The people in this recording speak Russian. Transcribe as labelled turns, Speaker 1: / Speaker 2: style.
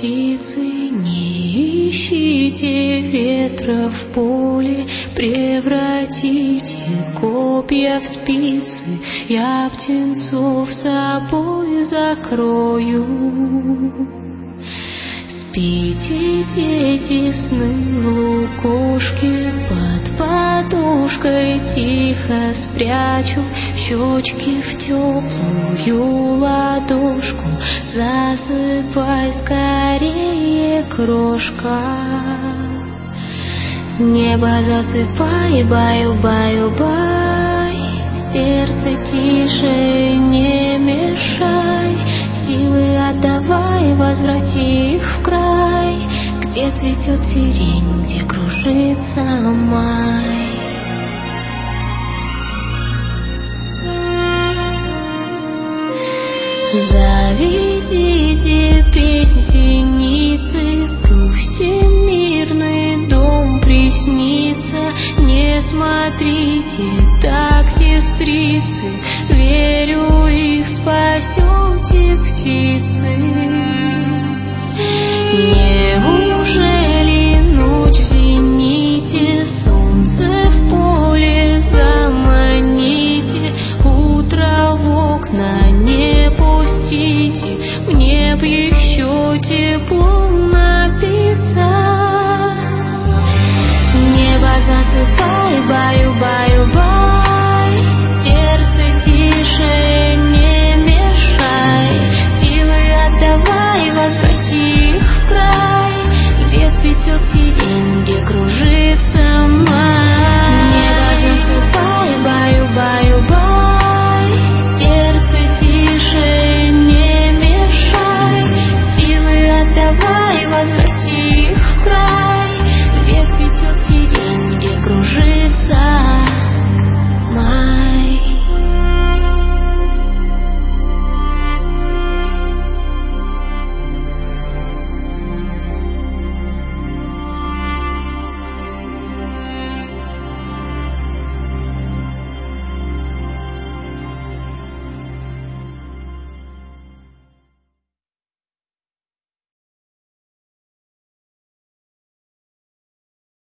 Speaker 1: птицы, не ищите ветра в поле, превратите копья в спицы, я птенцов собой закрою. Спите, дети, сны в лукошке, под подушкой тихо спрячу щечки в теплую ладошку. Засыпай скорее, крошка. Небо засыпай, баю-баю-бай, сердце тише, не мешай, силы отдавай, возврати их в край, где цветет сирень, где кружится май. Заведите песнь синицы, пусть им мирный дом приснится. Не смотрите так, сестрицы, верю